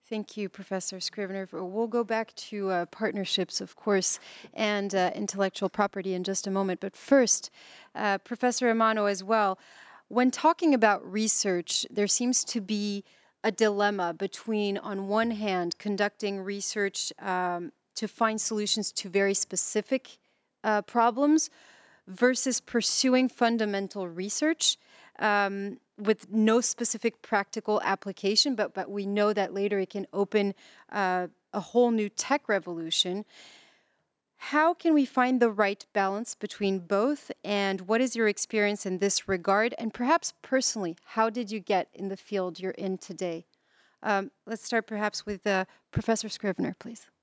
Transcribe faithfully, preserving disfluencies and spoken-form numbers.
Thank you, Professor Scrivener. We'll go back to uh, partnerships, of course, and uh, intellectual property in just a moment. But first, uh, Professor Amano as well, when talking about research, there seems to be a dilemma between, on one hand, conducting research um, to find solutions to very specific uh, problems versus pursuing fundamental research um, with no specific practical application, but, but we know that later it can open uh, a whole new tech revolution. How can we find the right balance between both? And what is your experience in this regard? And perhaps personally, how did you get in the field you're in today? Um, let's start perhaps with uh, Professor Scrivener, please.